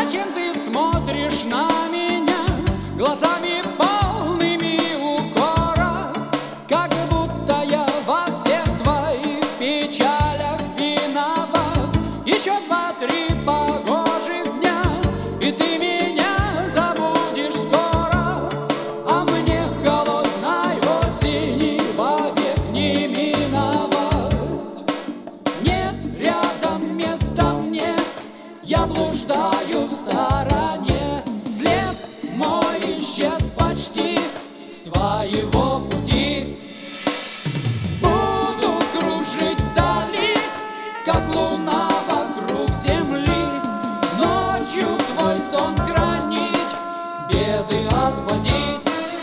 Зачем ты смотришь на меня глазами полными укора, как будто я во всех твоих печалях виноват? Еще 2-3 погожих дня, и ты меня забудешь скоро, а мне холодной осени вовек не миновать. Нет рядом места мне, я блуждаю в стороне. След мой исчез почти с твоего пути. Буду кружить вдали, как луна вокруг земли, ночью твой сон хранить, беды отводить.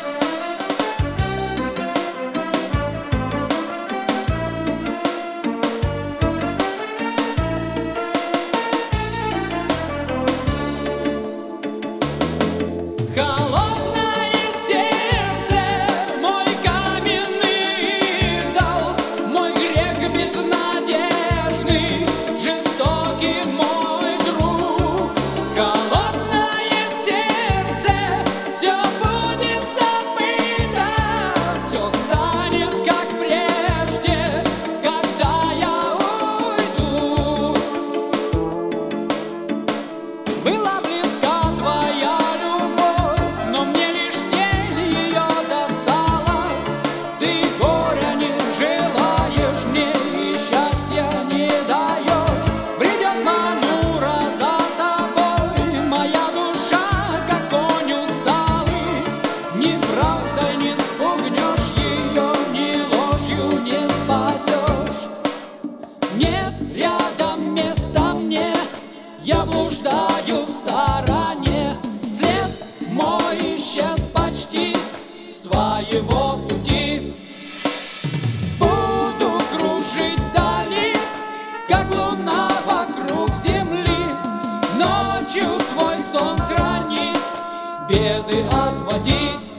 Я блуждаю в стороне, след мой исчез почти с твоего пути. Буду кружить вдали, как луна вокруг земли, ночью твой сон хранить, беды отводить.